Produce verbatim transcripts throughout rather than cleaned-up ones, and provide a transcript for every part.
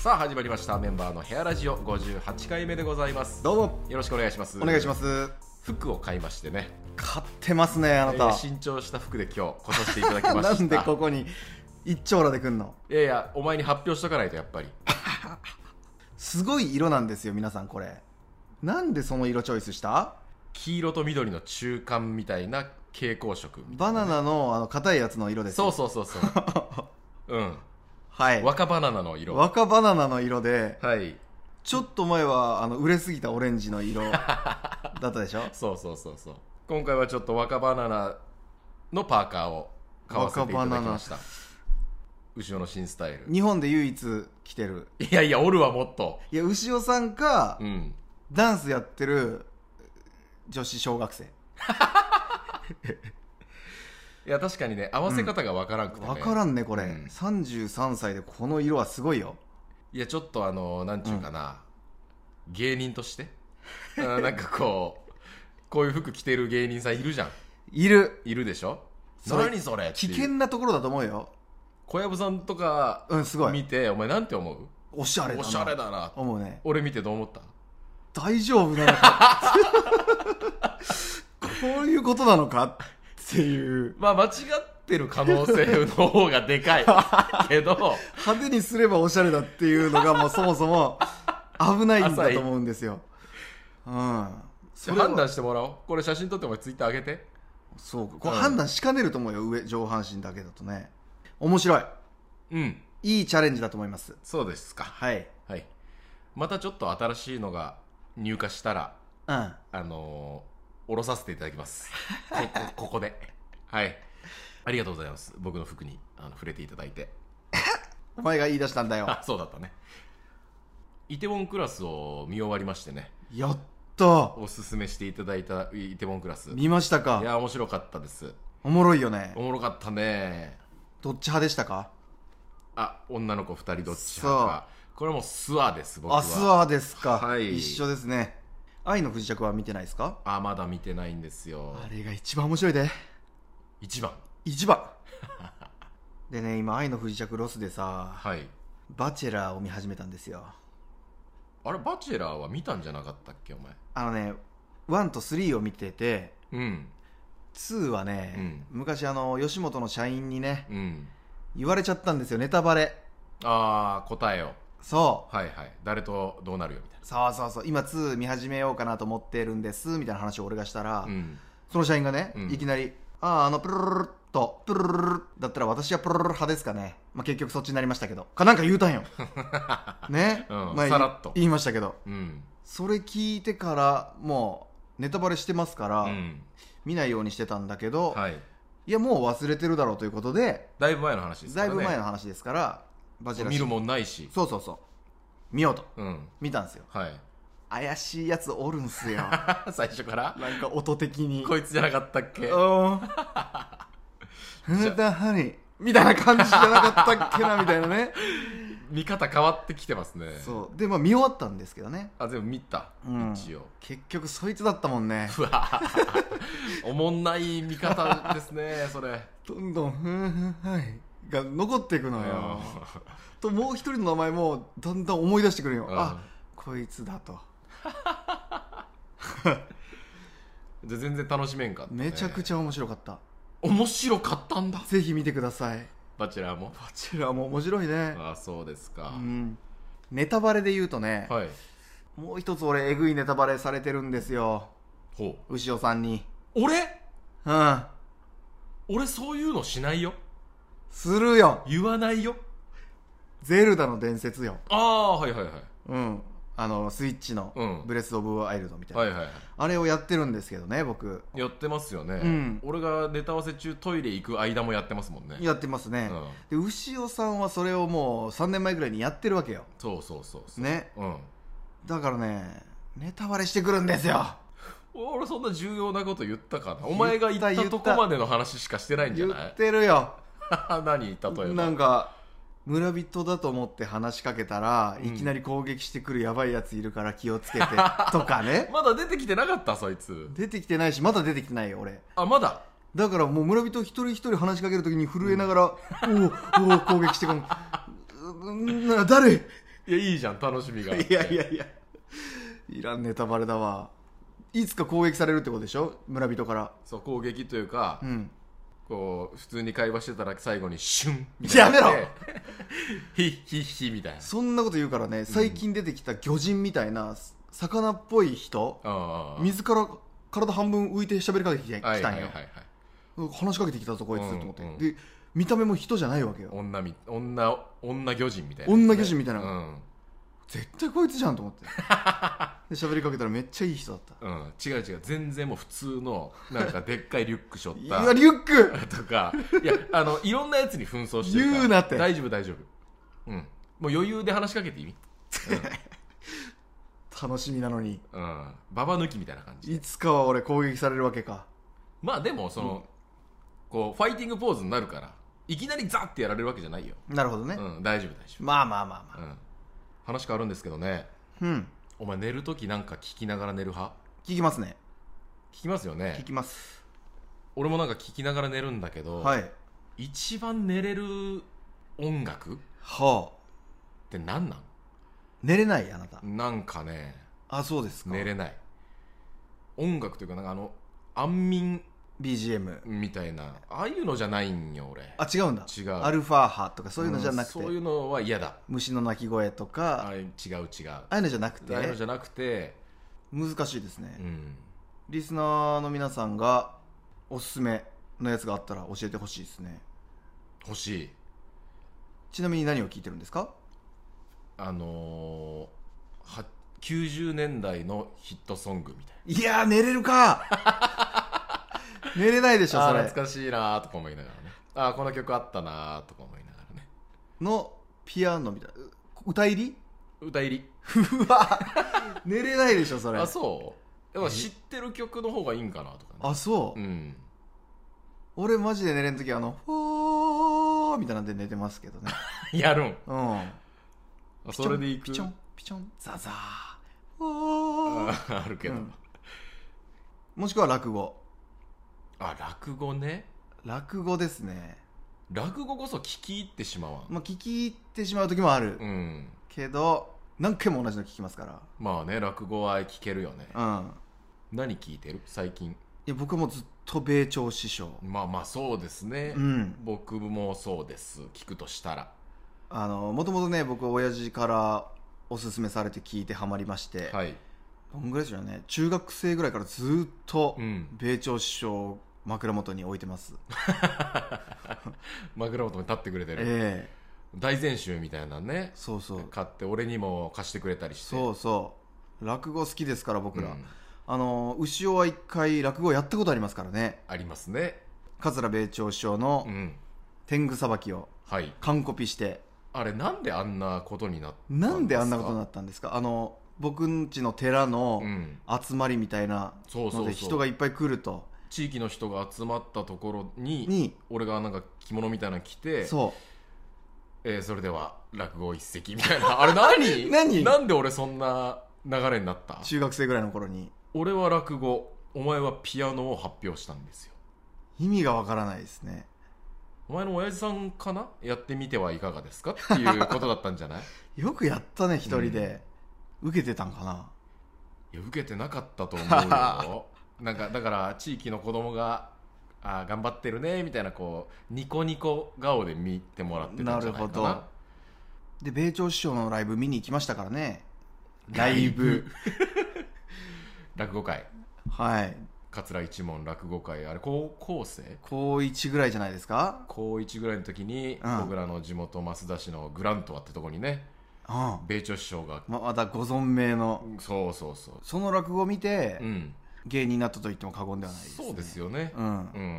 さあ始まりましたメンバーのヘアラジオごじゅうはちかいめでございます。 どうもよろしくお願いします。 お願いします。 服を買いましてね、 買ってますねあなた、 えー新調した服で今日来させていただきましたなんでここに一丁羅で来んの。 いやいやお前に発表しとかないとやっぱりすごい色なんですよ皆さん。これなんでその色チョイスした？ 黄色と緑の中間みたいな蛍光色みたバいなね、 ナナのあの硬いやつの色ですよ。 そうそうそうそううんはい若バナナの色。 若バナナの色で、 はいちょっと前はあの売れすぎたオレンジの色だったでしょ。 そうそうそうそう今回はちょっと若バナナのパーカーを買わせていただきました。後ろの新スタイル。 日本で唯一着てる。 いやいやおるわもっと。 いや牛尾さんか、 うん、 ダンスやってる女子小学生。 いや確かにね合わせ方がわからんくてね、 分からんねこれ、 うんさんじゅうさんさいでこの色はすごいよ。 いやちょっとあのなんちゅうかな、うん、芸人としてあなんかこうこういう服着てる芸人さんいるじゃん。 いるいるでしょ。 それ何それ危険なところだと思うよ。 小籔さんとかうんすごい見てお前なんて思う？ おしゃれだなおしゃれだな思うね。 俺見てどう思った？ 大丈夫なのかこういうことなのかっていう。 まあ間違ってる可能性の方がでかいけど派手にすればおしゃれだっていうのがもうそもそも危ないんだと思うんですよ。うんそれは判断してもらおう。これ写真撮ってもツイッター上げて。 そうこれ判断しかねると思うよ。上上半身だけだとね。面白い。 うんいいチャレンジだと思います。 そうですか。 はいはい、またちょっと新しいのが入荷したらうんあのー、下ろさせていただきますこ, こ, ここではいありがとうございます。僕の服にあの触れていただいてお前が言い出したんだよ。 あそうだったね。イテウォンクラスを見終わりましてね。 やったおすすめしていただいたイテウォンクラス見ましたか。 いや面白かったです。 おもろいよね。 おもろかったね。 どっち派でしたか。 あ女の子ふたりどっち派か。これもスワです僕は。 あスワーですか、 はい、 一緒ですね。愛の不時着は見てないですか。 あまだ見てないんですよ。 あれが一番面白いで。 一番一番でね今愛の不時着ロスでさ、 はい。 バチェラーを見始めたんですよ。 あれバチェラーは見たんじゃなかったっけお前。 あのねワンとスリーを見ててうんツーはね、うん、昔あの吉本の社員にね、うん、言われちゃったんですよネタバレ。 ああ答えを。 そうはいはい誰とどうなるよみたいな。そうそうそう今ツー見始めようかなと思ってるんですみたいな話を俺がしたら、 うん、 その社員がね、うん、いきなりあああのプルルルルとプルルルルだったら私はプルルル派ですかね、まあ、結局そっちになりましたけどかなんか言うたんよね、 うんまあ、 さらっと言いましたけど、 うん、 それ聞いてからもうネタバレしてますから、うん、見ないようにしてたんだけど、はい、いやもう忘れてるだろうということでだいぶ前の話ですからね。 だいぶ前の話ですからバチェラー見るもんないしそうそうそう見ようと、うん、見たんですよ。 はい怪しいやつおるんすよ最初からなんか音的にこいつじゃなかったっけうんふだはりみたいな感じじゃなかったっけなみたいなね見方変わってきてますね。 そうでまあ見終わったんですけどね。 あ全部見た、うん、一応結局そいつだったもんね。 うわおもんない見方ですねそれ。 どんどんふんふんはいが残っていくのよともう一人の名前もだんだん思い出してくるよ。あこいつだとじゃ全然楽しめんかった、ね、 めちゃくちゃ面白かった。 面白かったんだ。 ぜひ見てください。 バチェラーもバチェラーも面白いね。 あそうですか、 うん、ネタバレで言うとね、はい、もう一つ俺えぐいネタバレされてるんですよ。ほう牛尾さんに。 俺うん俺そういうのしないよ。 するよ。 言わないよ。 ゼルダの伝説よ。 ああはいはいはい。 うんあのスイッチのブレスオブワイルドみたいな、 はいはいはい、 あれをやってるんですけどね僕。 やってますよね、うん、俺がネタ合わせ中トイレ行く間もやってますもんね。 やってますね、うん、で牛尾さんはそれをもうさんねんまえぐらいにやってるわけよ。 そうそうそうそうね、 うん、 だからねネタバレしてくるんですよ。 俺そんな重要なこと言ったかな。お前が言ったとこまでの話しかしてないんじゃない。 言ってるよ何例えばなんか村人だと思って話しかけたら、うん、いきなり攻撃してくるやばいやついるから気をつけてとかねまだ出てきてなかったそいつ。 出てきてないしまだ出てきてないよ俺。 あまだだからもう村人一人一人話しかけるときに震えながら、うん、おお攻撃してくる誰いやいいじゃん楽しみがあって。 いやいやいやいらんネタバレだわ。いつか攻撃されるってことでしょ、村人から。 そう攻撃というか、 うん、 こう普通に会話してたら最後にシュンみたいなやめろヒッヒッヒみたいな。 そんなこと言うからね、最近出てきた魚人みたいな魚っぽい人、 あ水から体半分浮いて喋りかけてきたんよ、 はいはいはいはい、 話しかけてきたぞこいつと思って、 うんうん、で見た目も人じゃないわけよ。 女み女女魚人みたいな、 ね、女魚人みたいな、 うん、 絶対こいつじゃんと思ってで喋りかけたらめっちゃいい人だった、 うん、違う違う全然もう普通のなんかでっかいリュック背負ったいやリュックとかいやあのいろんなやつに紛争してるから言うなって。 大丈夫大丈夫、うん、もう余裕で話しかけていい、うん、 楽しみなのに、 うん、ババ抜きみたいな感じ。 いつかは俺攻撃されるわけか。 まあでもその、うん、こうファイティングポーズになるからいきなりザッてやられるわけじゃないよ。 なるほどね、 うん、大丈夫大丈夫。 まあまあまあまあ、 うん、話変わるんですけどね、 うん、 お前寝るときなんか聞きながら寝る派？ 聞きますね。 聞きますよね。 聞きます。 俺もなんか聞きながら寝るんだけど、 はい、 一番寝れる音楽はあって何なん？ 寝れないあなた。 なんかね、 あ、そうですか。 寝れない音楽というか、なんかあの安眠ビージーエムみたいなああいうのじゃないんよ俺。 あ、違うんだ。 違う。 アルファ波とかそういうのじゃなくて、 うん、そういうのは嫌だ。 虫の鳴き声とか、 あれ違う違う、 ああいうのじゃなくて、 ああいうのじゃなくて難しいですね、 うん、 リスナーの皆さんがおすすめのやつがあったら教えてほしいですね。 欲しい。 ちなみに何を聞いてるんですか？ あのー、はきゅうじゅうねんだいのヒットソングみたいな。いやー寝れるか寝れないでしょそれ。 懐かしいなーとか思いながらね、あーこの曲あったなーとか思いながらね。 のピアノみたいな歌入り歌入りうわ寝れないでしょそれ。 あ、そう。でも知ってる曲の方がいいんかなとかね。 あ、そう、 うん、 俺マジで寝れんときあのフォーみたいなんで寝てますけどねやるん。 うん、 それでいく。 ピチョンピチョンザザーフォーあ, あるけど、うん、 もしくは落語。 あ、落語ね。 落語ですね。 落語こそ聞き入ってしまわん。 まあ聞き入ってしまう時もある、 うん、 けど何回も同じの聞きますから。 まあね、落語は聞けるよね。 うん。 何聞いてる最近？いや僕もずっと米朝師匠。 まあまあそうですね、 うん、 僕もそうです。聞くとしたらあのもともとね僕親父からおすすめされて聞いてハマりまして、 はい、 どんぐらいでしょうね、中学生ぐらいからずっと米朝師匠を枕元に置いてます、うん、 枕元に立ってくれてる、 えー、大全集みたいなね。 そうそう、 買って俺にも貸してくれたりして。 そうそう落語好きですから僕ら、 うん、 あの牛尾は一回落語やったことありますからね。 ありますね。 桂米朝師匠の天狗さばきを完コピして、 はい、あれなんであんなことになったんですか？ なんであんなことになったんですか？あの僕んちの寺の集まりみたいなので人がいっぱい来ると、 地域の人が集まったところ に, に俺がなんか着物みたいなの着て、 そう、 えー、それでは落語一席みたいなあれ何何なんで俺そんな流れになった？ 中学生ぐらいの頃に。 俺は落語、お前はピアノを発表したんですよ。 意味がわからないですね。 お前の親父さんかな、やってみてはいかがですかっていうことだったんじゃないよくやったね一人で、うん、受けてたんかな。 いや受けてなかったと思うよなんかだから地域の子供があ頑張ってるねみたいなこうニコニコ顔で見てもらってたんじゃないかな。なるほど。 で米朝師匠のライブ見に行きましたからね。ライブ落語会、 はい、 桂一門落語会、あれ高校生高いちぐらいじゃないですか。 高いちぐらいの時に、うん、僕らの地元増田市のグラントワってとこにね、うん、米朝師匠がま, またご存命の、 そうそうそう、 その落語を見て、うん、芸人になったと言っても過言ではないですね。 そうですよね、うんうん、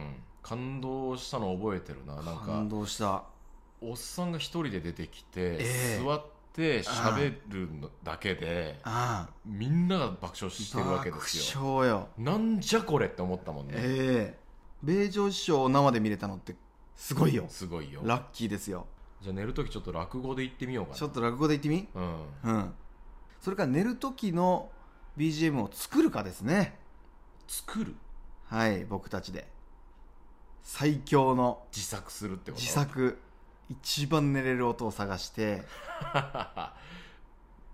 感動したの覚えてるな。なんか感動した。 おっさんが一人で出てきて、 えー、 座って喋るだけでああみんなが爆笑してるわけですよ。 爆笑よ。 なんじゃこれって思ったもんね。 ええー、米朝師匠を生で見れたのってすごいよ。 すごいよ。 ラッキーですよ。 じゃあ寝るときちょっと落語で言ってみようかな。 ちょっと落語で言ってみ、うんうん、それから寝るときの ビージーエム を作るかですね。 作る。 はい、僕たちで最強の自作するってこと。 自作、一番寝れる音を探して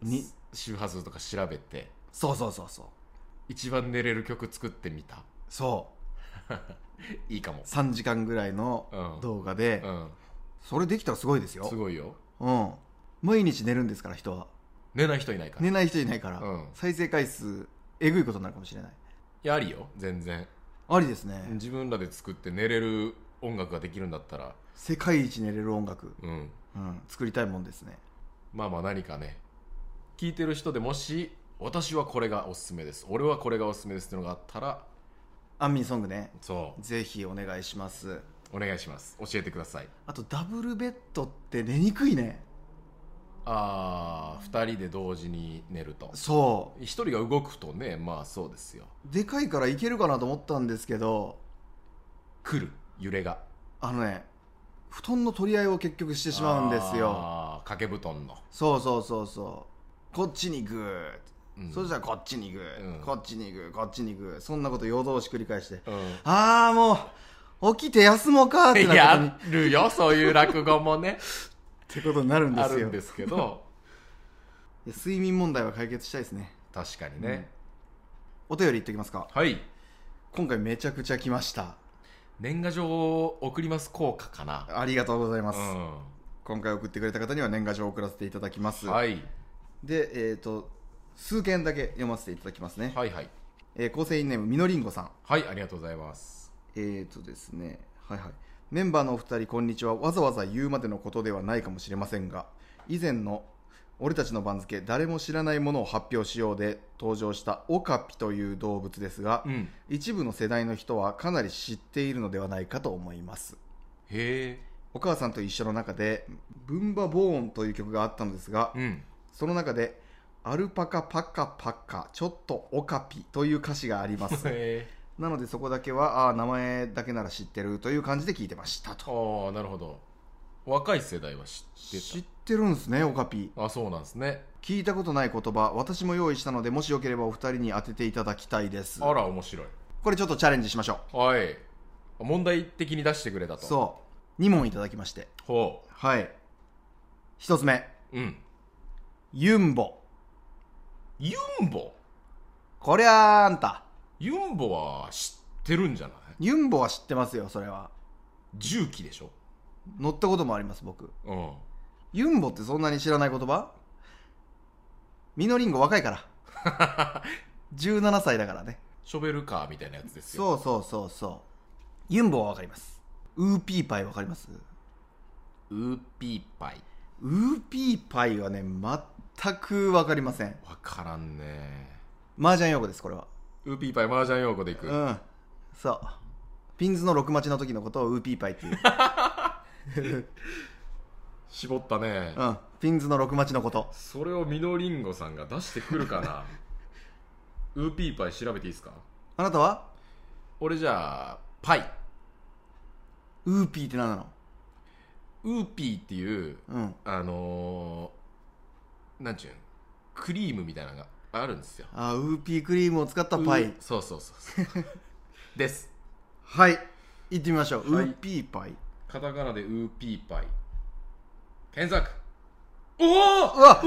に周波数とか調べてそうそうそうそう一番寝れる曲作ってみた。 そういいかも。 さんじかんぐらいの動画で、 うん、 それできたらすごいですよ。 すごいよ。 うん毎日寝るんですから人は。 寝ない人いないから。 寝ない人いないから、 うん、 再生回数えぐいことになるかもしれない。 いやありよ全然。 ありですね。 自分らで作って寝れる音楽ができるんだったら世界一寝れる音楽、 うん、 うん、作りたいもんですね。 まあまあ何かね聞いてる人でもし私はこれがおすすめです、俺はこれがおすすめですっていうのがあったら安眠ソングね、 そうぜひお願いします。 お願いします。教えてください。 あとダブルベッドって寝にくいね。 ああふたりで同時に寝ると。 そうひとりが動くとねまあそうですよ。 でかいからいけるかなと思ったんですけど来る揺れがあのね布団の取り合いを結局してしまうんですよ。 ああ掛け布団のそうそうそうそうこっちにグー、うん、そしたらこっちにグー、うん、こっちにグーこっちにグーそんなこと夜通し繰り返して、うん、ああもう起きて休もうかってなってやるよそういう落語もねってことになるんですよ。 あるんですけど睡眠問題は解決したいですね。 確かにね、 うん、お便り言っておきますか。 はい。 今回めちゃくちゃ来ました。 年賀状を送ります効果かな。 ありがとうございます、 うん、 今回送ってくれた方には年賀状を送らせていただきます。 はいでえっ、ー、と数件だけ読ませていただきますね。 はいはい、 えー、構成員ネームみのりんごさん。 はいありがとうございます。 えーとですねはいはいメンバーのお二人こんにちは。わざわざ言うまでのことではないかもしれませんが以前の俺たちの番付誰も知らないものを発表しようで登場したオカピという動物ですが、うん、一部の世代の人はかなり知っているのではないかと思います。 へー。 お母さんと一緒の中でブンバボーンという曲があったのですが、うん、その中でアルパカパカパカちょっとオカピという歌詞がありますなのでそこだけはあ名前だけなら知ってるという感じで聞いてましたと。 ああなるほど。若い世代は知ってた。 知ってるんですねオカピ。 あそうなんですね。 聞いたことない言葉私も用意したのでもしよければお二人に当てていただきたいです。 あら面白い。 これちょっとチャレンジしましょう。はい問題的に出してくれたと。 そうに問いただきまして。 ほうはい一つ目、 うん、 ユンボ。 ユンボこりゃあんたユンボは知ってるんじゃない。 ユンボは知ってますよ。それは重機でしょ。 乗ったこともあります僕。 うん。 ユンボってそんなに知らない言葉。ミノリンゴ若いからじゅうななさいだからね。 ショベルカーみたいなやつですよ。 そうそうそうそうユンボは分かります。ウーピーパイ分かります。 ウーピーパイウーピーパイはね全く分かりません。 分からんね。 麻雀用語ですこれは。 ウーピーパイ麻雀用語でいく。 うんそうピンズのろく待ちの時のことをウーピーパイっていう絞ったね。 うんピンズのろく待ちのこと。 それをミノリンゴさんが出してくるかなウーピーパイ調べていいですか。 あなたは。 俺じゃあパイ。 ウーピーって何なの。 ウーピーっていう、 うん、 あのー、なんちゅうんクリームみたいなのがあるんですよ。 あウーピークリームを使ったパイ。 そうそうそうそうですはい行ってみましょう、 はい、 ウーピーパイ。 カタカナでウーピーパイ検索。おおうわ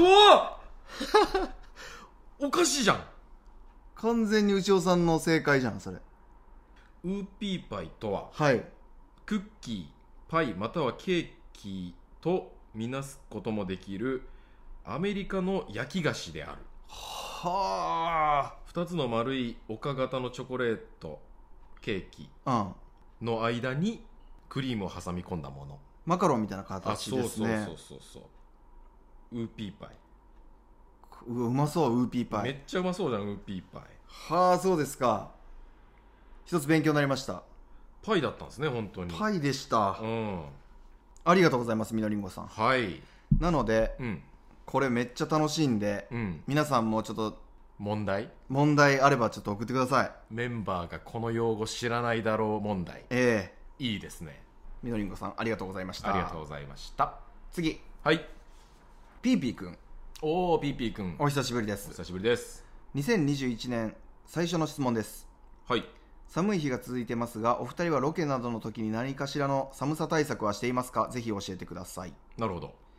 おおおかしいじゃん。 完全に内尾さんの正解じゃんそれ。 ウーピーパイとは、 はい、 クッキーパイまたはケーキとみなすこともできるアメリカの焼き菓子である。 はあ。 ふたつの丸い丘型のチョコレートケーキの間にクリームを挟み込んだもの。 マカロンみたいな形ですね。 あそうそうそうそうウーピーパイ。 う, うまそうウーピーパイ。 めっちゃうまそうじゃんウーピーパイ。 はあそうですか。一つ勉強になりました。 パイだったんですね本当に。 パイでした、 うん、 ありがとうございますみのりんごさん。 はいなので、 うん、 これめっちゃ楽しいんで、うん、皆さんもちょっと問題問題あればちょっと送ってください。 メンバーがこの用語知らないだろう問題。 ええいいですね。 みのりんごさんありがとうございました。 ありがとうございました。 次はいピーピーくん。 おおピーピーくんお久しぶりです。 お久しぶりです。 にせんにじゅういちねん最初の質問です。 はい。 寒い日が続いてますがお二人はロケなどの時に何かしらの寒さ対策はしていますか。ぜひ教えてください。 なるほど。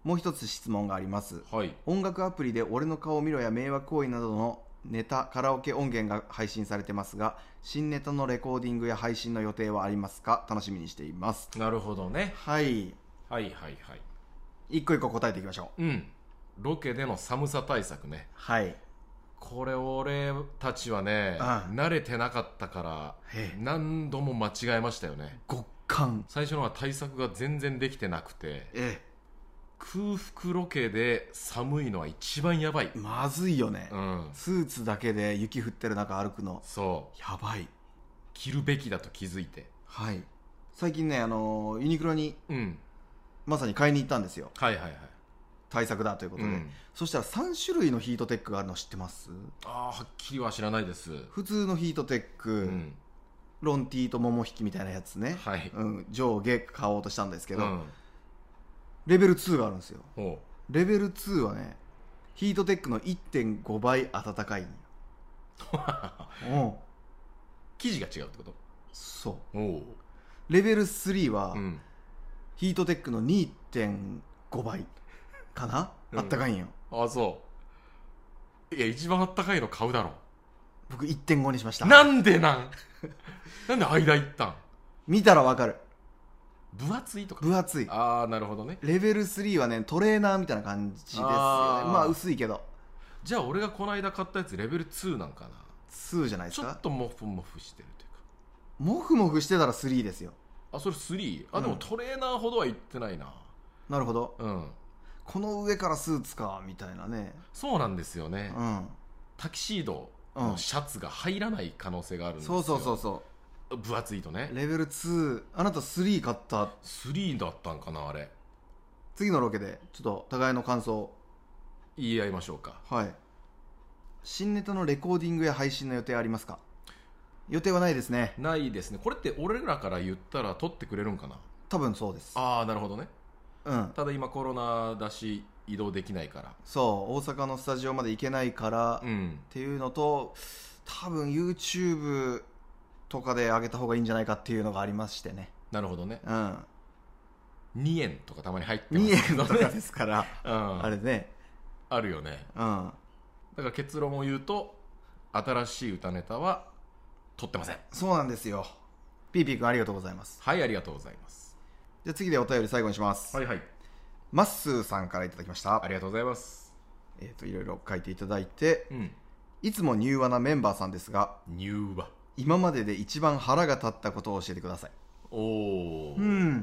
もう一つ質問があります。 はい。 音楽アプリで俺の顔見ろや迷惑行為などのネタカラオケ音源が配信されてますが、新ネタのレコーディングや配信の予定はありますか？楽しみにしています。 なるほどね。 はい、 はいはいはい。 一個一個答えていきましょう。 うん。ロケでの寒さ対策ね。 はい。 これ俺たちはね、 ああ慣れてなかったからへえ何度も間違えましたよね。 極寒。 最初のは対策が全然できてなくて、 え空腹ロケで寒いのは一番やばい。 え、まずいよね、 うん。 スーツだけで雪降ってる中歩くのそう。 やばい。 着るべきだと気づいて。 はい。最近ね、あのユニクロにうん。 まさに買いに行ったんですよ。 はいはいはい。 対策だということで、 うん、 そしたらさん種類のヒートテックがあるの知ってます？ ああ、はっきりは知らないです。 普通のヒートテック、 うん、 ロンティーと桃引きみたいなやつね、 はい、 うん、上下買おうとしたんですけど、 うん、 レベルツーがあるんですよ。 ほうレベルツーはね、ヒートテックの いってんご 倍暖かいんようん生地が違うってこと？ そうおレベルスリーは、 うん、 ヒートテックの にてんご 倍かな、 うん、 あったかいんよ。 ああ、そう。いや、一番あったかいの買うだろ。 僕 いってんご にしました。 なんでなんなんで間いったん？ 見たらわかる。 分厚いとか。 分厚い。 ああ、なるほどね。 レベルスリーはね、トレーナーみたいな感じですよね。 あまあ薄いけどじゃあ俺がこの間買ったやつレベルツーなんかな。 ツーじゃないですか。 ちょっとモフモフしてるというか。 モフモフしてたらスリーですよ。 あ、それスリー？あ、でもトレーナーほどは言ってないな。 なるほど。 うん。 この上からスーツかみたいなね。 そうなんですよね。 うん。 タキシードのシャツが入らない可能性があるんですよ。 そうそうそうそ分厚いとね。 う。レベルツー、あなたスリー買った。 スリーだったんかな、あれ。 次のロケでちょっと互いの感想言い合いましょうか。 はい。新ネタのレコーディングや配信の予定ありますか？予定はないですね。 ないですね。これって俺らから言ったら撮ってくれるんかな？ 多分そうです。 ああ、なるほどね。 うん。 ただ今コロナだし移動できないから。 そう、大阪のスタジオまで行けないから、 うん、 っていうのと、多分 YouTube とかで上げた方がいいんじゃないかっていうのがありましてね。 なるほどね。 うん。 にえんとかたまに入ってますにえんけどね。 とかですから、 うん、 あれね。 あるよね。 うん。 だから結論を言うと、新しい歌ネタは撮ってません。 そうなんですよ。ピーピー君ありがとうございます。 はい、ありがとうございます。 じゃあ次でお便り最後にします。 はいはい。 まっすーさんからいただきました。 ありがとうございます。 えっと、いろいろ書いていただいて、 うん。 いつも柔和なメンバーさんですが、 柔和。 今までで一番腹が立ったことを教えてください。 おお。 うん。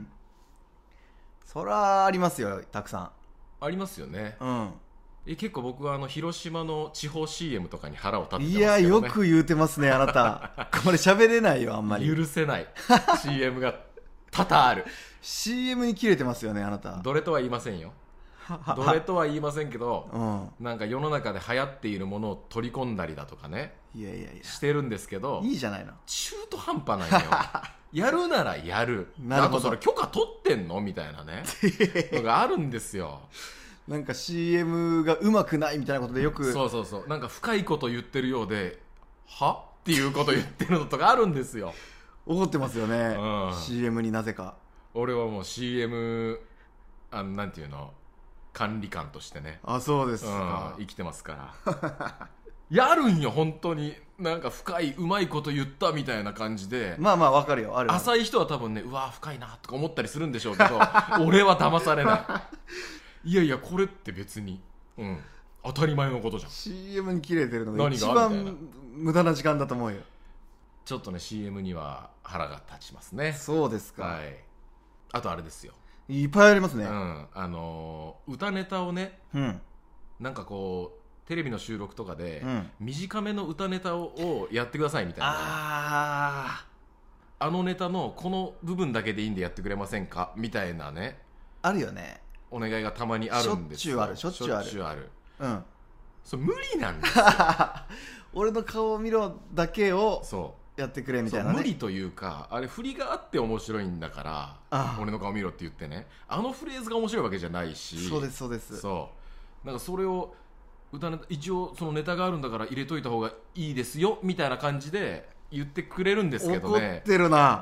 そらありますよ、たくさん。ありますよね。 うん。 え結構僕はあの広島の地方 シーエム とかに腹を立ってますいけどね。 や、よく言うてますね、あなた。これ喋れないよ、あんまり。 許せない シーエム が多々ある。 シーエム に切れてますよね、あなた。 どれとは言いませんよ。どれとは言いませんけど、 うん、 なんか世の中で流行っているものを取り込んだりだとかね、 いやいやいやしてるんですけど、 いいじゃないの。 中途半端なんよ。やるならやる。 なるほど。 あとそれ許可取ってんのみたいなねのがあるんですよ。 なんか シーエム がうまくないみたいなことでよく、 そうそうそう、なんか深いこと言ってるようで、はっていうこと言ってるのとかあるんですよ。 怒ってますよね、 うん、 シーエム になぜか。 俺はもう シーエム あのなんていうの、管理官としてね、 あ、そうですか、 うん、生きてますからやるんよ本当に。なんか深いうまいこと言ったみたいな感じで、 まあまあわかるよ、ある。 浅い人は多分ね、うわ深いなとか思ったりするんでしょうけど俺は騙されない。いやいやこれって別に、うん、当たり前のことじゃん。 シーエム に切れてるのが何が一みたいな番無駄な時間だと思うよ。 ちょっとね シーエム には腹が立ちますね。 そうですか、 はい。あとあれですよ、 いっぱいありますね。 うん、あのー歌ネタをね、 うん、 なんかこうテレビの収録とかで、 うん、 短めの歌ネタををやってくださいみたいな、 ああのネタのこの部分だけでいいんでやってくれませんかみたいなね、 ああるよね。 お願いがたまにあるんですよ。 しょっちゅうある、しょっちゅうある、 しょっちゅうある。 うん、 それ無理なんですよ俺の顔を見ろだけをそうやってくれみたいなね。 無理というか、あれ振りがあって面白いんだから、 ああ俺の顔見ろって言ってね、あのフレーズが面白いわけじゃないし。 そうですそうです。 そうなんかそれを歌ネタ、一応そのネタがあるんだから入れといた方がいいですよみたいな感じで言ってくれるんですけどね。 怒ってるな。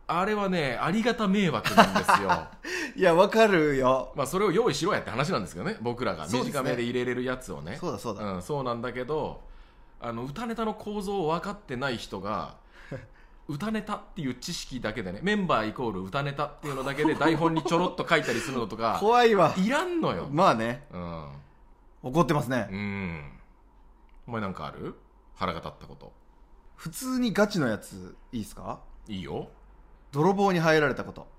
あれはねありがた迷惑なんですよいやわかるよ。 まあそれを用意しろやって話なんですけどね、僕らが短めで入れれるやつをね。 そうだそうだ、 うん、そうなんだけど、あの歌ネタの構造を分かってない人が歌ネタっていう知識だけでね、メンバーイコール歌ネタっていうのだけで台本にちょろっと書いたりするのとか怖いわ。 いらんのよ。 まあね、 うん、 怒ってますね。 うん。お前なんかある？腹が立ったこと。 普通にガチのやついいですか？ いいよ。 泥棒に入られたこと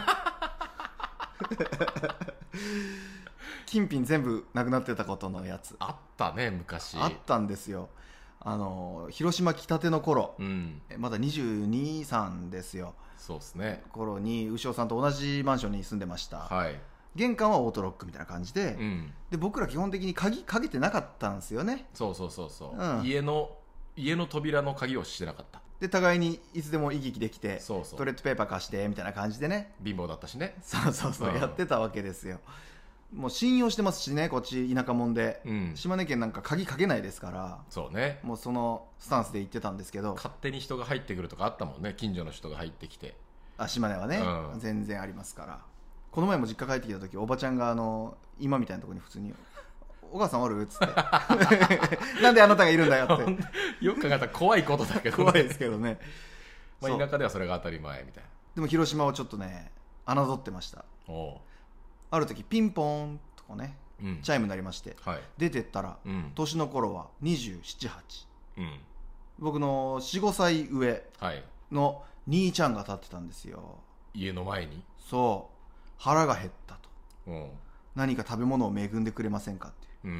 金品全部なくなってたことのやつあったね昔。 あったんですよ。あの広島来たての頃、 うん、 まだにじゅうに、さんですよ。 そうですね。 頃に牛尾さんと同じマンションに住んでました、 はい。 玄関はオートロックみたいな感じで、 うん、 で僕ら基本的に鍵かけてなかったんですよね。 そうそうそうそう、 うん、 家の家の扉の鍵をしてなかった。 で互いにいつでも行き来できて、 そうそう、 トイレットペーパー貸してみたいな感じでね、 貧乏だったしね。 そうそうそう、 うん、 やってたわけですよ。もう信用してますしね、こっち田舎者で、うん、島根県なんか鍵かけないですから。 そうね、 もうそのスタンスで言ってたんですけど、 勝手に人が入ってくるとかあったもんね、近所の人が入ってきて。 あ、島根はね、うん、全然ありますから。この前も実家帰ってきた時、おばちゃんがあの今みたいなところに普通にお母さんおるっつってなんであなたがいるんだよってよく考えたら怖いことだけど、ね、 怖いですけどねまあ田舎ではそれが当たり前みたいな。 でも広島をちょっとね侮ってました。おある時ピンポーンとかね、うん、チャイムになりまして、はい、出てったら、うん、年の頃はにじゅうなな、はち、うん、僕の よん、ごさい上の兄ちゃんが立ってたんですよ、 家の前に。 そう、腹が減ったと、うん、何か食べ物を恵んでくれませんかっていう、うん、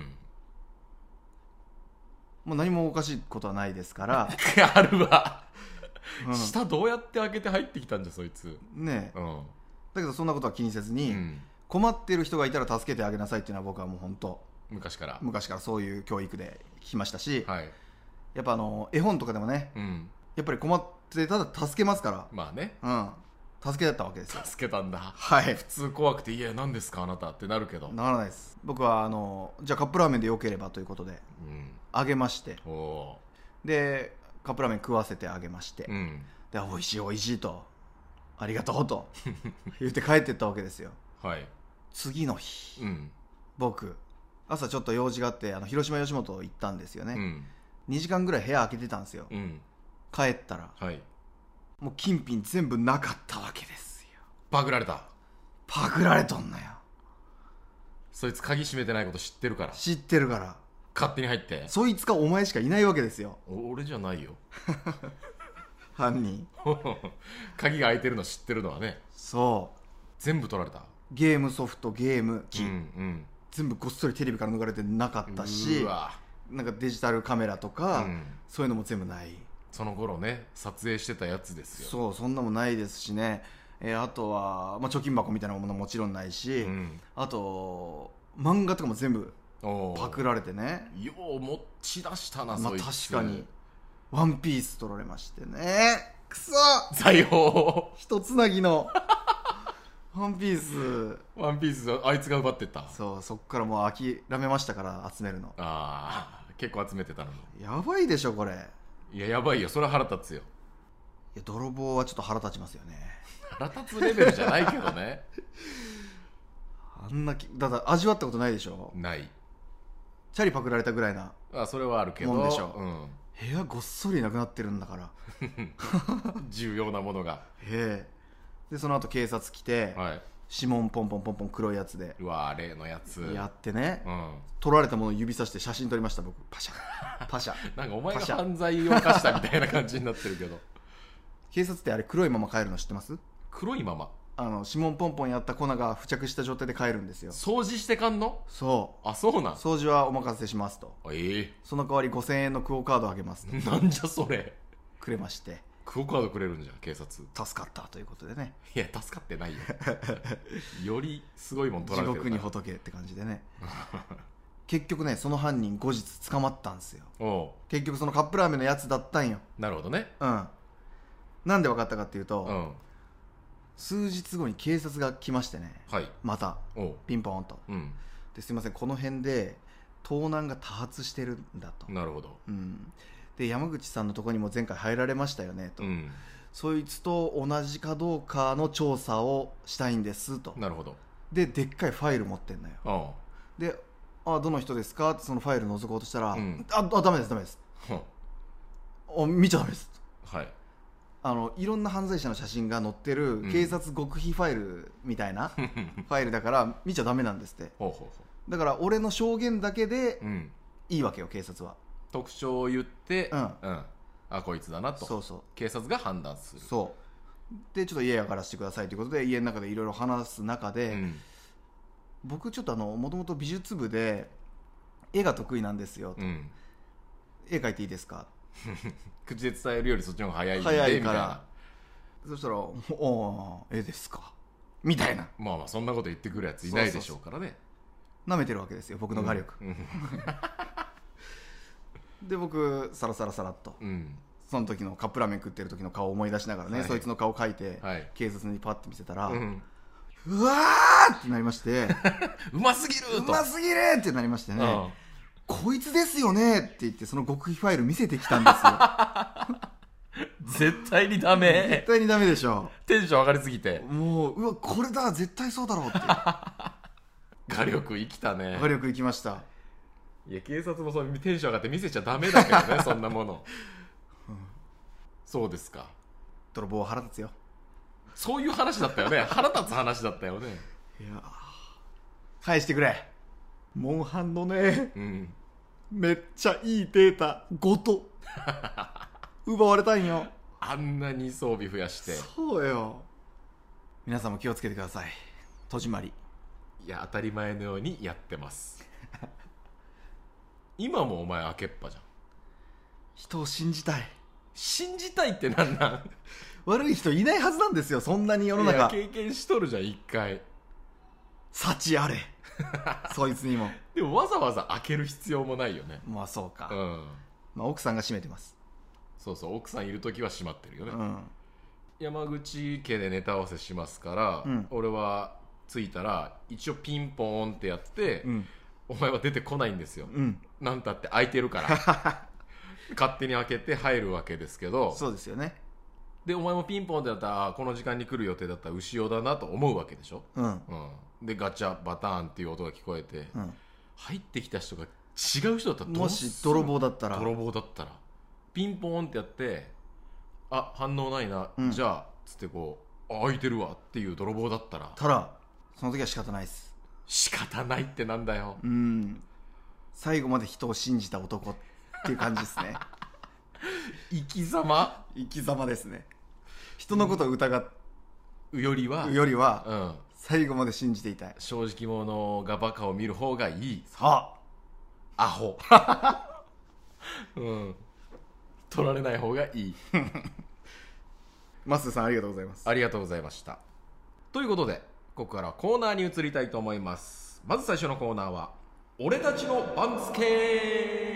もう何もおかしいことはないですからあるわ、うん、下どうやって開けて入ってきたんじゃそいつねえ、うん、だけどそんなことは気にせずに、うん、困ってる人がいたら助けてあげなさいっていうのは僕はもう本当昔から昔からそういう教育で聞きましたし、はい、やっぱあの絵本とかでもね、うん、やっぱり困ってたら助けますから。まあね、うん、助けだったわけですよ。 助けたんだ。 はい。 普通怖くて、いや何ですかあなたってなるけど、 ならないです。僕はあのじゃあカップラーメンでよければということで、うん、あげまして、おでカップラーメン食わせてあげまして、うん、で美味しい美味しいとありがとうと言って帰ってったわけですよ。はい。次の日、うん、僕朝ちょっと用事があってあの広島吉本行ったんですよね、うん、にじかんぐらい部屋開けてたんですよ、うん、帰ったら、はい、もう金品全部なかったわけですよ。 パクられた。 パクられとんのよ。 そいつ鍵閉めてないこと知ってるから。 知ってるから勝手に入って。 そいつかお前しかいないわけですよ。 俺じゃないよ犯人鍵が開いてるの知ってるのはね。 そう全部取られた。 ゲームソフト、ゲーム機、うんうん、全部ごっそりテレビから抜かれてなかったし、うわなんかデジタルカメラとか、うん、そういうのも全部ない。 その頃ね撮影してたやつですよ。 そう、そんなもないですしね、えー、あとは、まあ、貯金箱みたいなものももちろんないし、うん、あと漫画とかも全部パクられてね。 よう持ち出したな、 まあ、 そいつ。 確かにワンピース取られましてね。くそ財宝一つなぎのワンピースワンピースあいつが奪ってった。 そう、そっからもう諦めましたから集めるの。 ああ結構集めてたのに。 やばいでしょこれ。 いややばいよ、それは腹立つよ。 いや泥棒はちょっと腹立ちますよね。 腹立つレベルじゃないけどねあんなきだから味わったことないでしょ。 ない。 チャリパクられたぐらいなあそれはあるけどもんでしょ、うん、部屋ごっそりなくなってるんだから重要なものが。 へえ。でその後警察来て、はい、指紋ポンポンポンポン黒いやつでうわ例のやつやってね、うん、取られたものを指さして写真撮りました僕。パシャパシャなんかお前が犯罪を犯したみたいな感じになってるけど警察ってあれ黒いまま帰るの知ってます？ 黒いままあの指紋ポンポンやった粉が付着した状態で帰るんですよ。 掃除してかんの？ そう。 あそうなん。 掃除はお任せしますと。ええー、その代わりごせんえんのクオカードあげますとなんじゃそれくれまして、 クオカードくれるんじゃん警察。 助かったということでね。 いや助かってないよよりすごいもん取られてるから地獄に仏って感じでね結局ねその犯人後日捕まったんですよ。お結局そのカップラーメンのやつだったんよ。 なるほどね。 うんなんで分かったかっていうと、うん、数日後に警察が来ましてね、はい、またピンポーンと、うん、ですいませんこの辺で盗難が多発してるんだと。 なるほど、 うん、で山口さんのところにも前回入られましたよねと、うん、 そいつと同じかどうかの調査をしたいんですと。 なるほど。 ででっかいファイル持ってんのよ。 ああで、あどの人ですかってそのファイル覗こうとしたら、 うん、 ああダメですダメです、あ見ちゃダメです、 はい、 あのいろんな犯罪者の写真が載ってる警察極秘ファイルみたいなファイルだから見ちゃダメなんですって。 ほうほうほうだから俺の証言だけでう、うん、 いいわけよ警察は。 特徴を言って、 うん、 うん、あこいつだなと。 そうそう、 警察が判断する。 そうでちょっと家上がらせてくださいということで家の中でいろいろ話す中で、うん、僕ちょっとあのもともと美術部で絵が得意なんですよと、うん、絵描いていいですか口で伝えるよりそっちの方が早いんで早いからみたいな。 そしたらおお絵ですかみたいな。 まあまあそんなこと言ってくるやついないでしょうからね。 なめてるわけですよ僕の画力、うんうん、で僕サラサラサラっと、うん、その時のカップラーメン食ってる時の顔を思い出しながらね、はい、そいつの顔描いて、はい、警察にパッて見せたら、うん、うわーってなりましてうますぎるとうますぎるってなりましてね、うん、こいつですよねって言ってその極秘ファイル見せてきたんですよ絶対にダメ絶対にダメでしょ。 テンション上がりすぎてもううわこれだ絶対そうだろうって画力生きたね。 画力生きました。 いや警察もそうテンション上がって見せちゃダメだけどねそんなもの、うん、そうですか。 泥棒は腹立つよ。 そういう話だったよね腹立つ話だったよね。 いや返してくれモンハンのね、うん、めっちゃいいデータごと奪われたんよ。 あんなに装備増やして。 そうよ。皆さんも気をつけてください。戸締まり。 いや当たり前のようにやってます今もお前開けっぱじゃん。 人を信じたい。 信じたいってなんなん悪い人いないはずなんですよそんなに世の中。 いや経験しとるじゃん一回。 幸あれそいつにも。 でもわざわざ開ける必要もないよね。 まあそうか、 うんまあ、奥さんが閉めてます。 そうそう奥さんいるときは閉まってるよね、 うん、 山口家でネタ合わせしますから、うん、俺は着いたら一応ピンポーンってやって、うん、お前は出てこないんですよ、うん、なんたって開いてるから勝手に開けて入るわけですけど。 そうですよね。 でお前もピンポンってやったらこの時間に来る予定だったら牛尾だなと思うわけでしょ、うんうん、でガチャバターンっていう音が聞こえて、うん、入ってきた人が違う人だったらどうする。 もし泥棒だったら泥棒だったらピンポーンってやってあ反応ないな、うん、じゃあつってこうあ開いてるわっていう泥棒だったらただその時は仕方ないです。 仕方ないってなんだよ。 うん最後まで人を信じた男っていう感じですね生き様生き様ですね。人のことを疑うよりはよりは、うん、最後まで信じていたい。 正直者がバカを見る方がいい。 さあアホうん取られない方がいいマスさんありがとうございます。 ありがとうございました。ということでここからコーナーに移りたいと思います。まず最初のコーナーは俺たちの番付。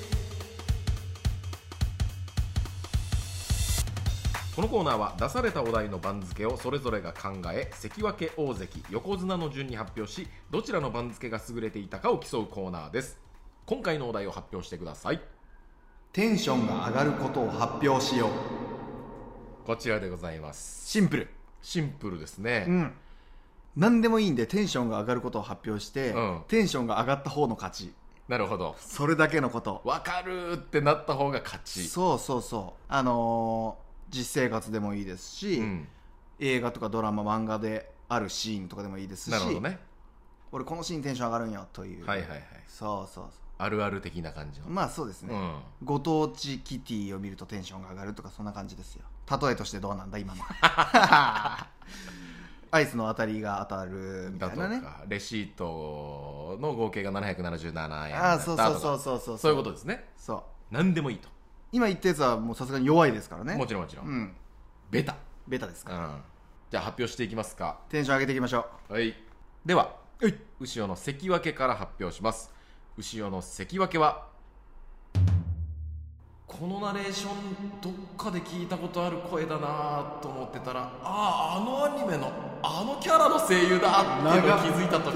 このコーナーは出されたお題の番付をそれぞれが考え関脇大関横綱の順に発表しどちらの番付が優れていたかを競うコーナーです。今回のお題を発表してください。 テンションが上がることを発表しよう。 こちらでございます。 シンプルシンプルですね、うん、 何でもいいんでテンションが上がることを発表して、うん、テンションが上がった方の勝ち。 なるほど。 それだけのこと。 分かるってなった方が勝ち。 そうそうそう。あのー実生活でもいいですし、うん、映画とかドラマ漫画であるシーンとかでもいいですし。 なるほどね。 俺このシーンテンション上がるんよという。 はいはいはい。 そうそうそう。 あるある的な感じの。 まあそうですね、うん、ご当地キティを見るとテンションが上がるとかそんな感じですよ。例えとしてどうなんだ今のアイスの当たりが当たるみたいなね。 レシートの合計がななひゃくななじゅうななえんだったとか。あそうそうそうそうそういうことですね。 そう何でもいいと。 今言ったやつはもうさすがに弱いですからね。 もちろんもちろん、うん、ベタベタですか、うん、 じゃあ発表していきますか。 テンション上げていきましょう。はい。では牛尾の関脇から発表します。牛尾の関脇はこのナレーションどっかで聞いたことある声だなと思ってたらあああのアニメのあのキャラの声優だっていうのを気づいたと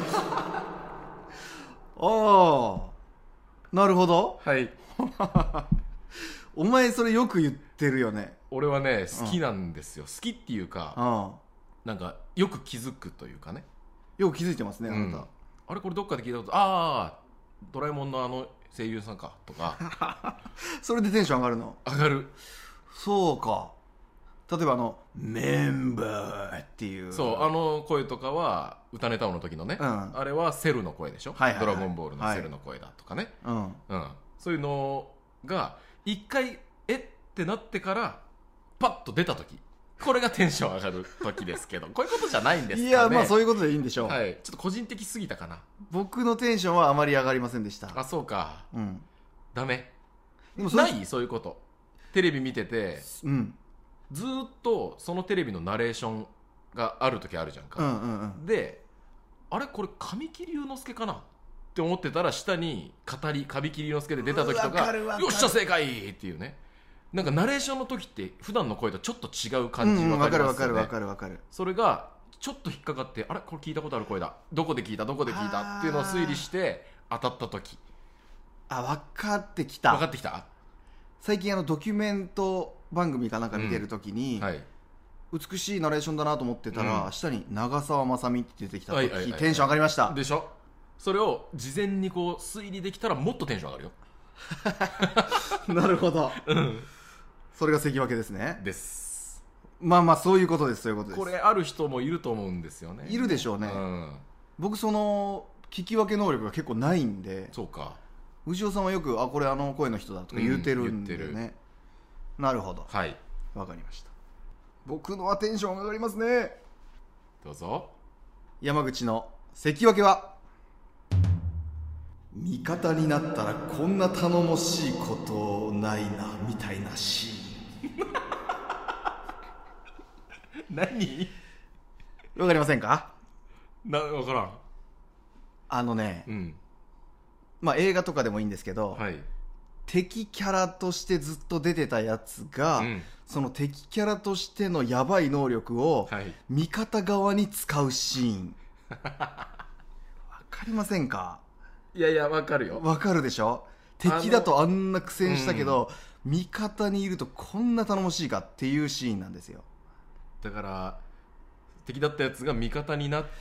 ああなるほど。 はいお前それよく言ってるよね。 俺はね好きなんですよ、うん、好きっていうか、うん、なんかよく気づくというかね。 よく気づいてますね、あなた、 うん、あれこれどっかで聞いたこと、ああドラえもんのあの声優さんかとかそれでテンション上がるの？ 上がる。 そうか。例えばあのメンバーっていう、 そうあの声とかは歌ネタ王の時のね、うん、あれはセルの声でしょ、はいはいはい、ドラゴンボールのセルの声だとかね、はいうんうん、そういうのが一回えってなってからパッと出た時、これがテンション上がる時ですけどこういうことじゃないんですかね。 いやまあそういうことでいいんでしょう、 はい、ちょっと個人的すぎたかな。 僕のテンションはあまり上がりませんでした。 あそうか、うん、ダメでもそないそういうこと。テレビ見てて、うん、ずっとそのテレビのナレーションがある時あるじゃんか、うんうんうん、であれこれ神木隆之介かなって思ってたら下に語り神木隆之介で出た時とかよっしゃ正解っていうね。なんかナレーションの時って普段の声とちょっと違う感じ分かりますよね。 わかるわかる。 それがちょっと引っかかってあれこれ聞いたことある声だ、どこで聞いたどこで聞いたっていうのを推理して当たった時、 あ分かってきた分かってきた。 最近あのドキュメント番組かなんか見てる時に、うんはい、美しいナレーションだなと思ってたら、うん、下に長澤まさみって出てきた時、はいはいはいはい、テンション上がりましたでしょ。それを事前にこう推理できたらもっとテンション上がるよなるほど、うん、それが関脇ですね。 です。 まあまあそういうことですそういうことです。 これある人もいると思うんですよね。 いるでしょうね、うん、僕その聞き分け能力が結構ないんで。 そうか。 牛尾さんはよくあこれあの声の人だとか言うてるんでね、うん、なるほど、 はい、 わかりました。僕のはテンション上がりますね。 どうぞ。 山口の関脇は味方になったらこんな頼もしいことないなみたいなシーン何わかりませんか？ なわからん。 あのね、うんまあ、映画とかでもいいんですけど、はい、敵キャラとしてずっと出てたやつが、うん、その敵キャラとしてのヤバい能力を味方側に使うシーンわかりませんか？ いやいやわかるよ。 わかるでしょ。敵だとあんな苦戦したけど、うん、味方にいるとこんな頼もしいかっていうシーンなんですよ。 だから敵だったやつが味方になって、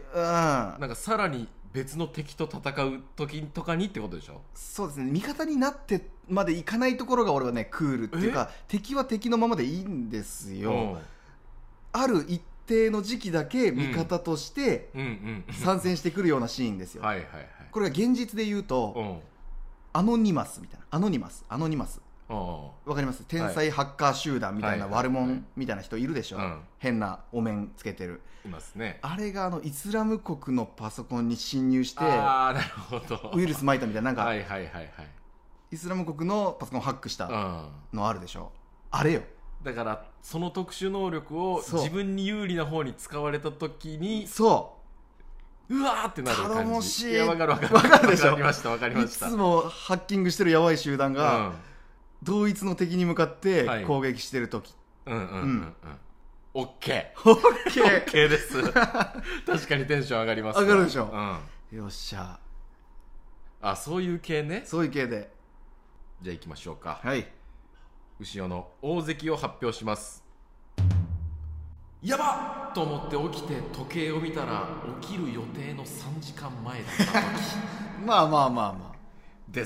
うん、なんかさらに別の敵と戦う時とかにってことでしょ。 そうですね。味方になってまでいかないところが俺はねクールっていうか、敵は敵のままでいいんですよ、うん、ある一定の時期だけ味方として参戦してくるようなシーンですよ。 はいはいはい。 これが現実で言うと、うん、アノニマスみたいなアノニマスアノニマスわかります？天才ハッカー集団みたいな悪者みたいな人いるでしょ、はいはいはい、変なお面つけてるいますね。 あれがあのイスラム国のパソコンに侵入してあなるほどウイルス撒いたみたいななんか、 はいはいはいはい、 イスラム国のパソコンをハックしたのあるでしょ、うん、あれよ。 だからその特殊能力を自分に有利な方に使われた時にそううわーってなる感じ。 頼もしい。いや分かる分かる分かるでしょ。 分かりました分かりました。 いつもハッキングしてるやばい集団が、うん、同一の敵に向かって攻撃してる時、 はい、うんうんうんうん、オッケーオッケーオッケーです確かにテンション上がります。 上がるでしょ、 うん、 よっしゃ。 あそういう系ね。 そういう系でじゃあ行きましょうか。 はい。 牛尾の大関を発表します。やばっと思って起きて時計を見たら起きる予定のさんじかんまえだった時まあまあまあまあです。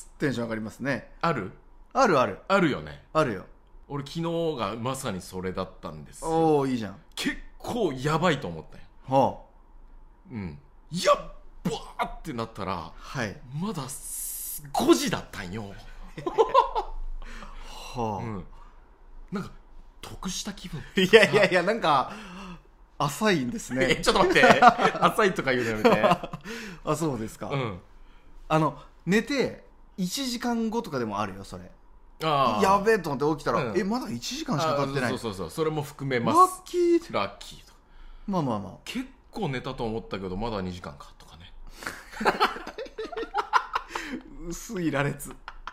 テンション上がりますね。 あるあるあるあるよね。 あるよ。俺昨日がまさにそれだったんですよ。 おおいいじゃん。 結構やばいと思ったよ。 はあうんやっばーってなったら、 はい、 まだごじだったんよはあ、うん、 なんか得した気分。 いやいやいやなんか浅いんですねちょっと待って浅いとか言うのやめてあそうですか、 うん、 あの寝ていちじかんごとかでもあるよそれ。 あやべえと思って起きたら、うん、えまだいちじかんしか経ってない。 そうそうそうそれも含めます。 ラッキーラッキーとまあまあまあ結構寝たと思ったけどまだにじかんかとかね薄い羅列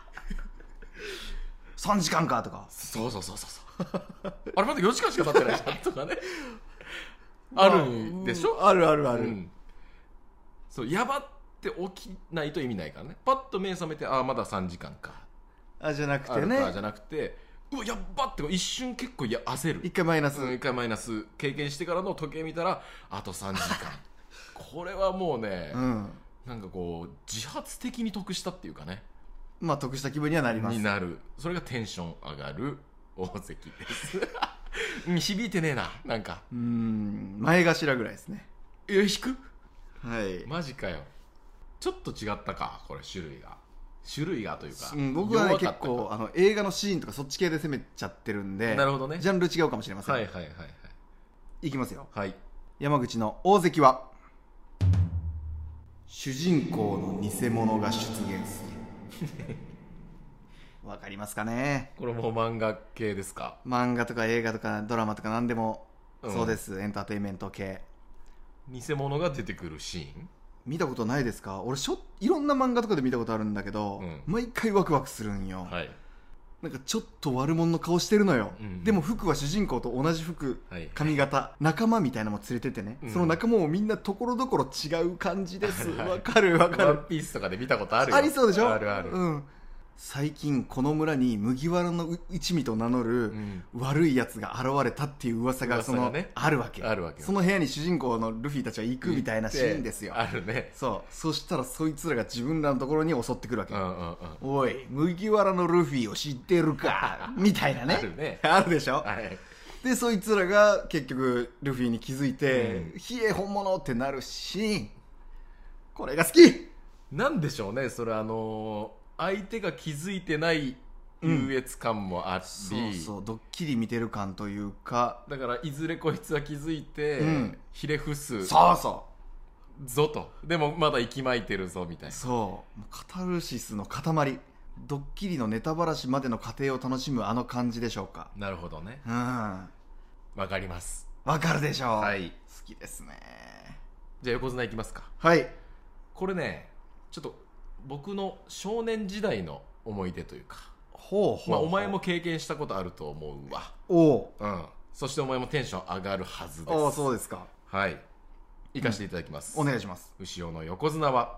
さんじかんかとか。 そうそうそうそうそうあれまだよじかんしか経ってないじゃんとかねあるんでしょ。 あるあるある、うん、 そうやばって起きないと意味ないからね。パッと目覚めてああまださんじかんかあじゃなくてねじゃなくてうわやっばって一瞬結構いや焦る。 一回マイナス、 うん、一回マイナス経験してからの時計見たらあとさんじかんこれはもうね、うん、なんかこう自発的に得したっていうかね、 まあ得した気分にはなります。 になる。それがテンション上がる大関です響いてねえな、なんかうーん前頭ぐらいですね。 え引く、 はい、 マジかよ。ちょっと違ったかこれ種類が種類がというか、 うん、僕はね結構あの映画のシーンとかそっち系で攻めちゃってるんで、 なるほどね、 ジャンル違うかもしれません。 はいはいはいはい。 いきますよ。 はい。 山口の大関は主人公の偽物が出現するわかりますかね。 これも漫画系ですか。 漫画とか映画とかドラマとか何でもそうです、うん、エンターテインメント系。 偽物が出てくるシーン見たことないですか。俺しょいろんな漫画とかで見たことあるんだけど、うん、毎回ワクワクするんよ、はい、なんかちょっと悪者の顔してるのよ、うん、でも服は主人公と同じ服、はい、髪型、仲間みたいなのも連れててね、うん、その仲間もみんなところどころ違う感じですわかるわかる。 ワンピースとかで見たことあるよ。 ありそうでしょ。 あるある、 うん、最近この村に麦わらの一味と名乗る悪いやつが現れたっていう噂がそのね、 あるわけ。 あるわけ。 その部屋に主人公のルフィたちは行くみたいなシーンですよ。 あるね。 そう。そしたらそいつらが自分らのところに襲ってくるわけ、 うんうんうん、 おい麦わらのルフィを知ってるかみたいなね。 あるね。 あるでしょ、 はい、 でそいつらが結局ルフィに気づいて、ひえ、うん、本物ってなるシーン、これが好きなんでしょうね。それあのー相手が気づいてない優越感もあり、うん、 そうそうドッキリ見てる感というか、 だからいずれこいつは気づいて、うん、ひれ伏すそうそうぞと、でもまだ息巻いてるぞみたいな。 そうカタルシスの塊、ドッキリのネタばらしまでの過程を楽しむあの感じでしょうか。 なるほどね、 うん、わかります。 わかるでしょう、 はい、 好きですね。 じゃあ横綱いきますか。 はい。これねちょっと僕の少年時代の思い出というか、 ほうほうほう、 まあ、お前も経験したことあると思うわ。 おう、 うん、そしてお前もテンション上がるはずです。 ああそうですか。 はい、行かせていただきます、 うん、お願いします。 牛尾の横綱は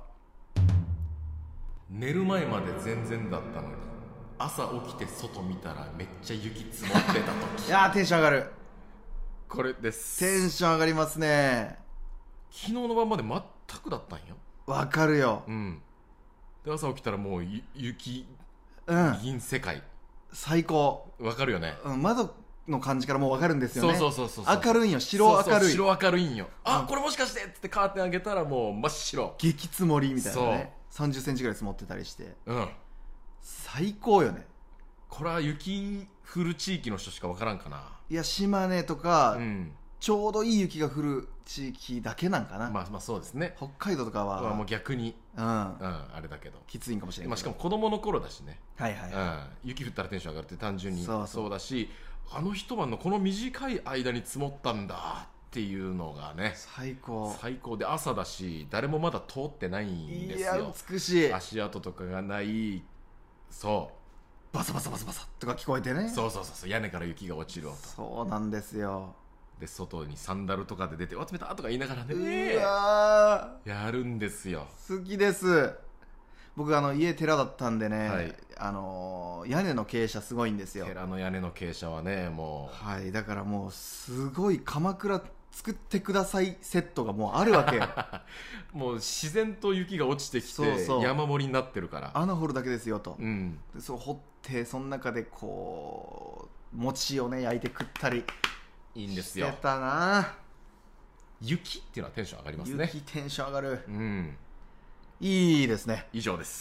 寝る前まで全然だったのに朝起きて外見たらめっちゃ雪積もってた時いやーテンション上がる。 これです。 テンション上がりますね。 昨日の晩まで全くだったんよ。 わかるよ、 うん、で朝起きたらもう雪、 うん、 銀世界最高。 わかるよね、 うん、窓の感じからもうわかるんですよね。 そうそうそうそう、 明るいんよ、白明るい。 そうそう白明るいんよ。あ、うん、これもしかしてっつってカーテン開けたらもう真っ白、 激積もりみたいなね。さんじゅっセンチぐらい積もってたりして、 うん、 最高よね。 これは雪降る地域の人しかわからんかな。 いや島根とか、 うん、 ちょうどいい雪が降る地域だけなんかな。 まあまあそうですね。 北海道とかはもう逆に、 うんうん、 あれだけどきついんかもしれない、 まあ、しかも子供の頃だしね、 はいはい、 はい、うん、雪降ったらテンション上がるって単純にそうそうそうだし、あの一晩のこの短い間に積もったんだっていうのがね、 最高最高で、朝だし誰もまだ通ってないんですよ。 いや美しい。 足跡とかがない。そうバサバサバサバサとか聞こえてね。 そうそうそう、屋根から雪が落ちる音。 そうなんですよ。 で外にサンダルとかで出て「わ冷た」とか言いながらね、 うわやるんですよ。 好きです。僕あの家寺だったんでね、 はい、 あのー、屋根の傾斜すごいんですよ。 寺の屋根の傾斜はねもう、はい、だからもうすごい鎌倉作ってくださいセットがもうあるわけよもう自然と雪が落ちてきて、そうそう山盛りになってるから穴掘るだけですよと、 うん、 でそう掘ってその中でこう餅をね焼いて食ったりいいんですよ。 してたな。 雪っていうのはテンション上がりますね。 雪テンション上がる、 うん、 いいですね。 以上です。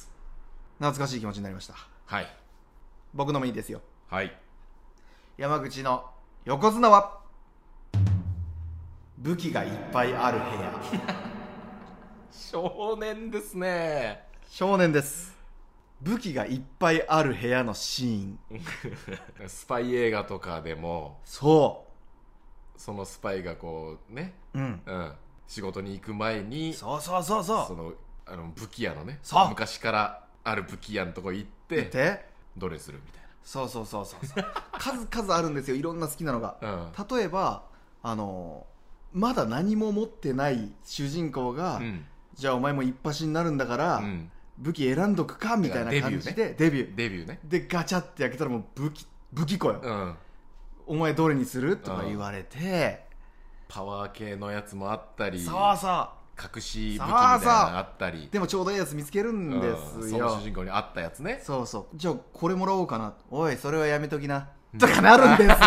懐かしい気持ちになりました。 はい、 僕のもいいですよ。 はい。 山口の横綱は武器がいっぱいある部屋少年ですね。 少年です。武器がいっぱいある部屋のシーンスパイ映画とかでもそうそのスパイがこうね、 うんうん、仕事に行く前にそうそうそうそうそのあの武器屋のねそう昔からある武器屋のとこ行っててどれするみたいな。 そうそうそうそうそう数々あるんですよ、いろんな好きなのが、うん、例えばあのまだ何も持ってない主人公が、うん、じゃあお前も一発になるんだから、うん武器選んどくかみたいな感じでデビューね。デビューね。 でガチャって開けたらもう武器武器庫よ、 うん、 お前どれにするとか言われて、 パワー系のやつもあったり、 そうそう隠し武器みたいなのがあったり、 でもちょうどいいやつ見つけるんですよ、 うん、その主人公に合ったやつね。 そうそう、じゃあこれもらおうかな、おいそれはやめときなとかなるんですよ、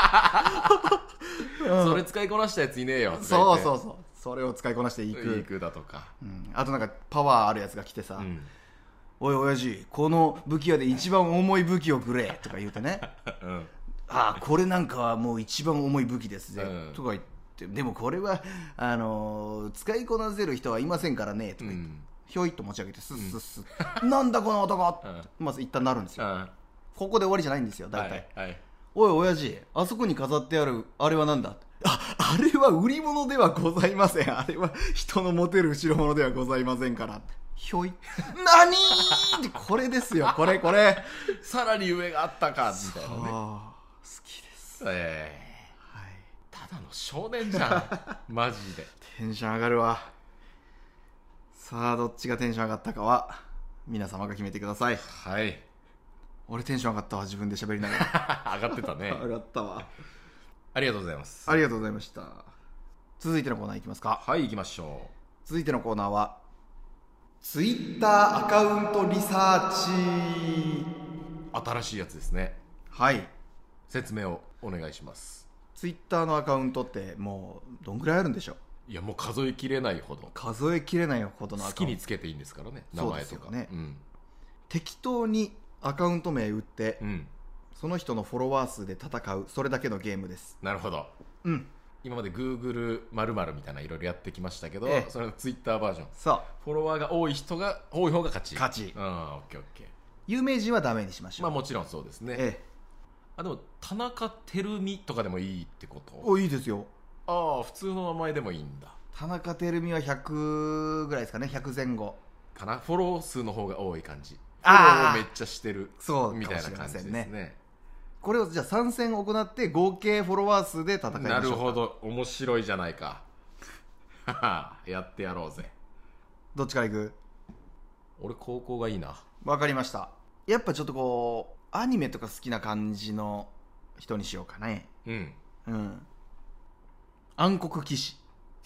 うん、それ使いこなしたやついねえよって言って、 そうそうそう、それを使いこなしていくいくだとか、 うん、あとなんかパワーあるやつが来てさ、 うん、 おい親父この武器屋で一番重い武器をくれとか言うてね、うん、ああこれなんかはもう一番重い武器ですぜ、うん、とか言って、でもこれはあのー、使いこなせる人はいませんからねとか言って、うん、ひょいっと持ち上げてスッスッスッ、うん、なんだこの男、うん、まず一旦なるんですよ、うん、ここで終わりじゃないんですよ大体、はいはい、おい親父あそこに飾ってあるあれはなんだ、あ、あれは売り物ではございません、あれは人の持てる代物ではございませんから、ひょい何ーこれですよ、これこれさらに上があったかみたいなね、 好きです、 えーはい、ただの少年じゃんマジでテンション上がるわ。さあどっちがテンション上がったかは皆様が決めてください。 はい、 俺テンション上がったわ、自分で喋りながら上がってたね上がったわ。 ありがとうございます。 ありがとうございました。続いてのコーナーいきますか。 はい、行きましょう。 続いてのコーナーはツイッターアカウントリサーチ。 新しいやつですね。 はい、 説明をお願いします。 ツイッターのアカウントってもうどんぐらいあるんでしょう。 いやもう数えきれないほど、 数えきれないほどのアカウント、 好きにつけていいんですからね、名前とか、 ね、 うん、 適当にアカウント名打って、 うん、 その人のフォロワー数で戦う、それだけのゲームです。 なるほど、うん、今まで Google 〇〇みたいなのいろいろやってきましたけど、ええ、それの Twitter バージョン、 そうフォロワーが多い人が多い方が勝ち勝ち、 うん、オッケーオッケー。 有名人はダメにしましょう。 まあもちろんそうですね、ええ、あでも田中照美とかでもいいってこと。 おいいですよ。 ああ普通の名前でもいいんだ。 田中照美はひゃくぐらいですかね、ひゃくぜん後かな。フォロー数の方が多い感じ、フォローをめっちゃしてるそうみたいな感じですね。 ね、これをじゃあ参戦を行って合計フォロワー数で戦いましょうか。 なるほど、面白いじゃないかやってやろうぜ。 どっちからいく。 俺高校がいいな。 わかりました。やっぱちょっとこうアニメとか好きな感じの人にしようかね。うんうん暗黒騎士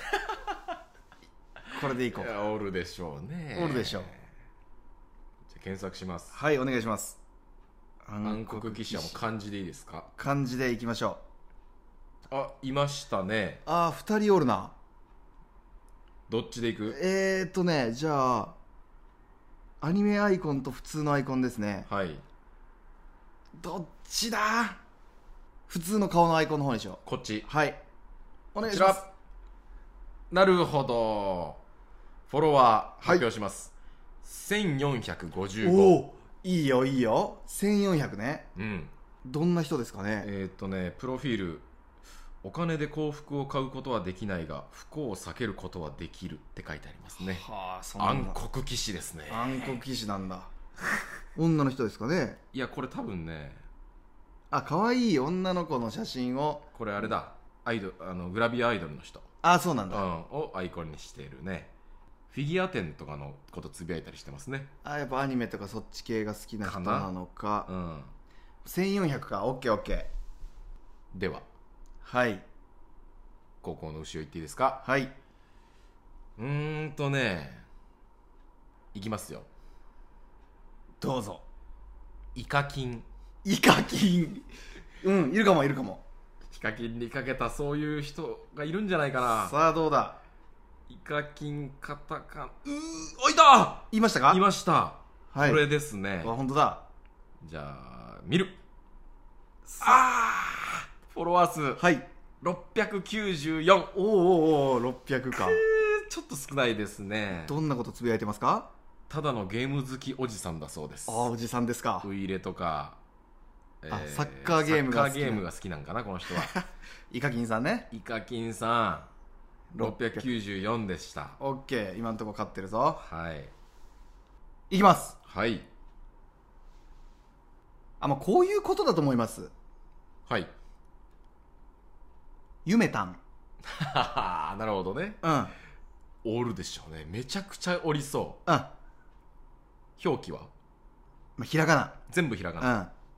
これでいこう。いやおるでしょうね。 おるでしょう。 じゃ検索します。 はいお願いします。 暗黒騎士はもう漢字でいいですか。 漢字でいきましょう。あいましたね。 あーふたりおるな。 どっちでいく。 えーっとねじゃあアニメアイコンと普通のアイコンですね。 はい。 どっちだ。普通の顔のアイコンの方にしよう。 こっち。 はいお願いします。 なるほど。フォロワー発表します、はい、せんよんひゃくごじゅうご。おおいいよいいよ。せんよんひゃくね。 うんどんな人ですかね。 えー、っとねプロフィール、お金で幸福を買うことはできないが不幸を避けることはできるって書いてありますね。はあ、そうなんだ。暗黒騎士ですね。 暗黒騎士なんだ女の人ですかね。 いやこれ多分ね、 あ可愛い女の子の写真を、 これあれだ、アイドあのグラビアアイドルの人、 あそうなんだ、うん、 をアイコンにしているね。フィギュア店とかのことつぶやいたりしてますね。 あやっぱアニメとかそっち系が好きな人なのか。うん、せんよんひゃくか。 オーケーオーケー。でははい高校の後ろ行っていいですか。 はい。 うーんとねいきますよ。 どうぞ。 イカキン。 イカキンうんいるかもいるかも。 イカキンにかけたそういう人がいるんじゃないかな。 さあどうだ。 イカキンカタカン、うーおいた。 いましたか。 いました、はい、これですね。 あ本当だ。 じゃあ見る。あーフォロワー数はいろっぴゃくきゅうじゅうよん。 おーおーおーろっぴゃくか。 ちょっと少ないですね。 どんなことつぶやいてますか。 ただのゲーム好きおじさんだそうです。 あおじさんですか。 ウイイレとか、 えー、サッカーゲームが好きな、 サッカーゲームが好きなんかなこの人はイカキンさんね。 イカキンさんろっぴゃくきゅうじゅうよんでした。 オッケー今のところ勝ってるぞ。 はいいきます。 はい。 あまあこういうことだと思います。 はい。 ゆめたんなるほどね。うんおるでしょうね。めちゃくちゃおりそう。うん表記は、 まあ、ひらがな。 全部ひらがな。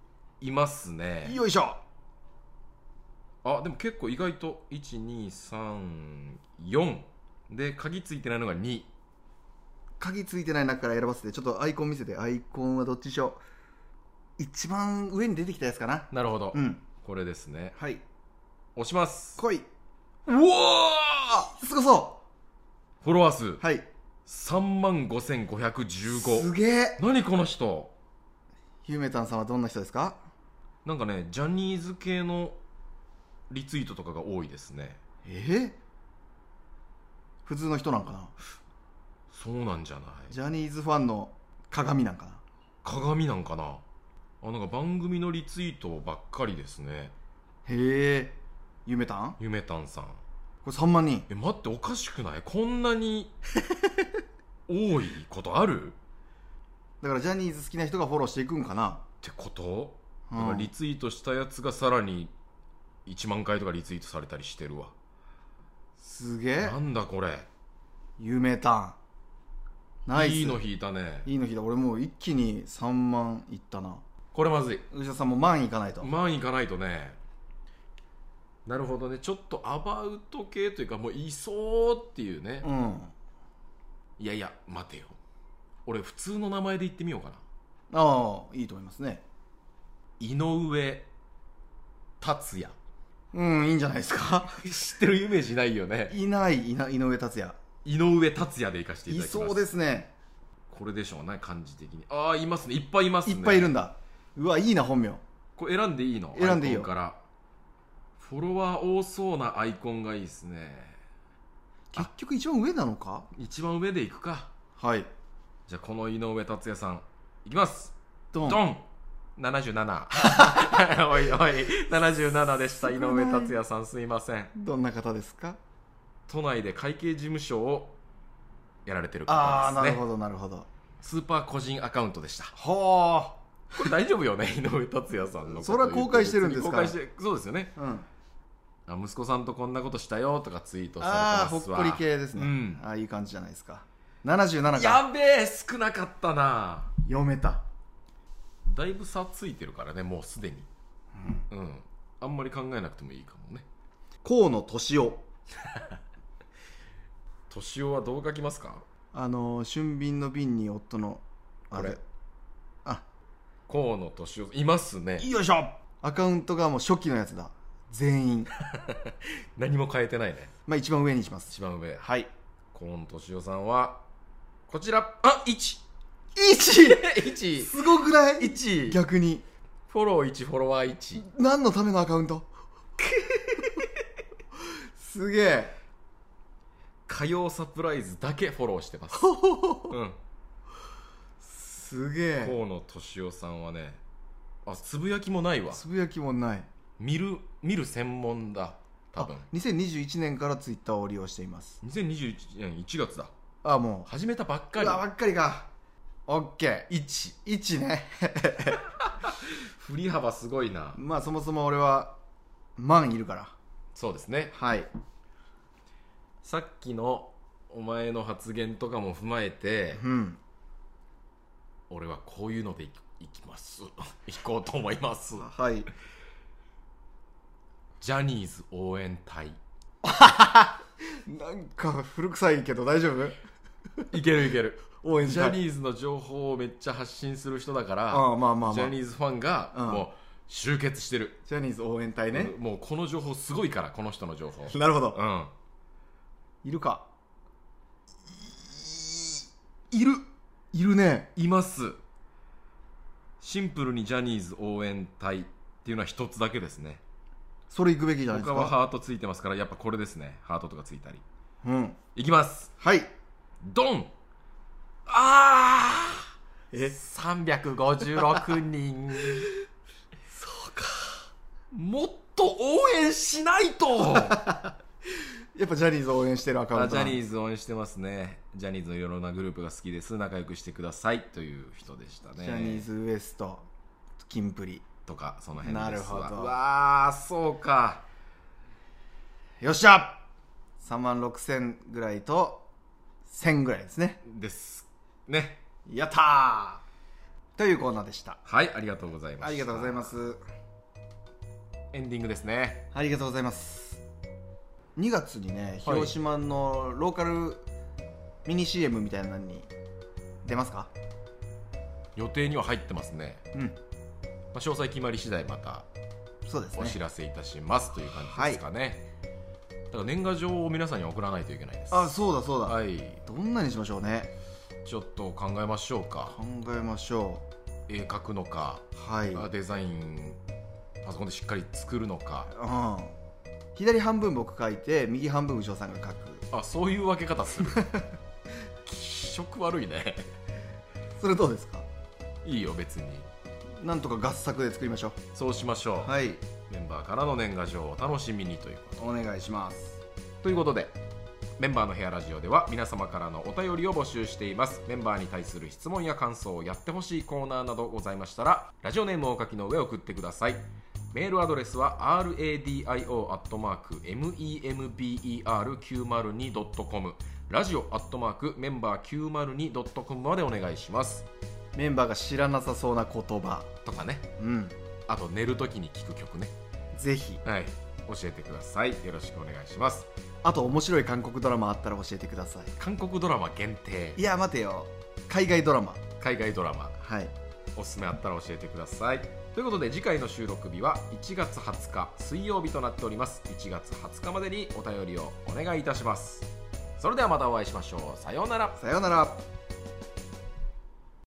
いますね。 よいしょ。 あ、でも結構意外といちにさんよんで鍵ついてないのがに。 鍵ついてない中から選ばせて、ちょっとアイコン見せて。アイコンはどっちでしょう。一番上に出てきたやつかな。 なるほど、 うん、 これですね。 はい、 押します。 来い。 うわー、すごそう。フォロワー数、 う。はい、 さんまんごせんごひゃくじゅうご。 すげえ。 何この人。 ゆめたんさんはどんな人ですか？ なんかね、ジャニーズ系のリツイートとかが多いですね。 えー、普通の人なんかな。 そうなんじゃない。 ジャニーズファンの鏡なんかな。 鏡なんかな。あ、なんか番組のリツイートばっかりですね。 へえ。ゆめたんゆめたんさん、 これさんまんにん。 え、待って、おかしくない？こんなに多いことある？ だからジャニーズ好きな人がフォローしていくんかなってこと？ うん、 だからリツイートしたやつがさらにいちまんかいとかリツイートされたりしてるわ。 すげえ。 なんだこれ。 ゆめたんナイス。 いいの引いたね。 いいの引いた。俺もう一気にさんまんいったな。 これまずい。 牛田さんも万いかないと。 万いかないとね。なるほどね。ちょっとアバウト系というか、もういそうっていうね。 うん。 いやいや待てよ、俺普通の名前で言ってみようかな。 ああ、いいと思いますね。 井上達也。 うん、いいんじゃないですか。 知ってるイメージないよね。 いないいな井上達也。 井上達也でいかせていただきます。 いそうですね。 これでしょうね、漢字的に。ああ、いますね、いっぱいいますね。 いっぱいいるんだ。うわ、いいな本名。 これ選んでいいの？ 選んでいいよ。 アイコンからフォロワー多そうなアイコンがいいですね。 結局一番上なのか。 一番上でいくか。 はい。 じゃあこの井上達也さんいきます。 ドンドン。ななじゅうなな。おいおい、ななじゅうななでした。井上達也さん、すいません。 どんな方ですか？ 都内で会計事務所をやられてる方ああ、 ですね。 なるほどなるほど。 スーパー個人アカウントでした。 はあ。 これ大丈夫よね、井上達也さんの。 それは公開してるんですか？ 公開して、そうですよね。 うん。 あ、息子さんとこんなことしたよとかツイートされてああ、 ますわ。 ほっこり系ですね。 うん、 ああ、いい感じじゃないですか。ななじゅうななか。 やべえ、少なかったな。 読めた。 だいぶ差ついてるからね、もうすでに。うん、うん、あんまり考えなくてもいいかもね。 河野俊夫。 俊夫はどう書きますか？ あの俊敏の瓶に夫のあれ、 あ、 河野俊夫いますね。 よいしょ。アカウントがもう初期のやつだ。全員何も変えてないね。 まあ一番上にします。 一番上。 はい。 河野俊夫さんはこちら。あ、いちいちいちすごくない？ いち逆にフォローいち、フォロワーいち。 何のためのアカウント？すげえ。 火曜サプライズだけフォローしてます。うん、 すげえ。 河野俊夫さんはね、あ、つぶやきもないわ。 つぶやきもない。 見る見る専門だ多分。 にせんにじゅういちねんからツイッターを利用しています。 にせんにじゅういちねんいちがつだ。 あ、もう始めたばっかり。 うわ、ばっかりか。オッケー。 いちいちね。 振り幅すごいな。 まあそもそも俺は万いるから。 そうですね。 はい。 さっきのお前の発言とかも踏まえて、 うん、 俺はこういうのでいきますいこうと思います。 はい。 ジャニーズ応援隊。 なんか古臭いけど大丈夫？ いけるいける。 応援ジャニーズの情報をめっちゃ発信する人だから、 ああ、まあまあまあ、 ジャニーズファンがもう集結してる。 ジャニーズ応援隊ね。 もうこの情報すごいから、この人の情報。 なるほど。 うん。 いるか。い, いるいるね。 います。シンプルにジャニーズ応援隊っていうのは一つだけですね。 それ行くべきじゃないですか。 他はハートついてますから、やっぱこれですね。ハートとかついたり。 うん。 いきます。 はい。 ドン。あーえさんびゃくごじゅうろくにん。 そうか。 もっと応援しないと。 やっぱジャニーズを応援してるアカウント。 ジャニーズ応援してますね。ジャニーズのいろんなグループが好きです、仲良くしてくださいという人でしたね。 ジャニーズウエスト、キンプリとかその辺ですわ。 なるほど。 うわー、そうか。 よっしゃ。さんまんろくせんぐらいとせんぐらいですね。 ですね。 やったというコーナーでした。 はい、ありがとうございました。 ありがとうございます。 エンディングですね。 ありがとうございます。にがつにね、広島のローカルミニ シーエム みたいなのに出ますか？ 予定には入ってますね。 うん、まあ、詳細決まり次第またそうですね、 お知らせいたしますという感じですかね。はい、だから年賀状を皆さんに送らないといけないです。 あ、そうだそうだ、 はい、 どんなにしましょうね。 ちょっと考えましょうか。 考えましょう。絵描くのか、 はい、 デザインパソコンでしっかり作るのか、 うん、左半分僕書いて右半分牛尾さんが書く。 あ、そういう分け方する気色悪いねそれどうですか？ いいよ、別に。 なんとか合作で作りましょう。 そうしましょう。 はい、 メンバーからの年賀状をお楽しみにということお願いします。 ということで、メンバーの部屋ラジオでは皆様からのお便りを募集しています。メンバーに対する質問や感想をやってほしいコーナーなどございましたら、ラジオネームをお書きの上送ってください。メールアドレスは アールエーディーアイオー アットマーク メンバーきゅうまるに ドットコム ラジオアットマークメンバーきゅうまるに ドットコム までお願いします。 メンバーが知らなさそうな言葉とかね、 うん、 あと寝るときに聴く曲ね、 ぜひ、 はい、教えてください。よろしくお願いします。 あと面白い韓国ドラマあったら教えてください。 韓国ドラマ限定。 いや待てよ、海外ドラマ。 海外ドラマ、 はい、 おすすめあったら教えてください。ということで、次回の収録日はいちがつはつか水曜日となっております。いちがつはつかまでにお便りをお願いいたします。それではまたお会いしましょう。さようなら。 さようなら。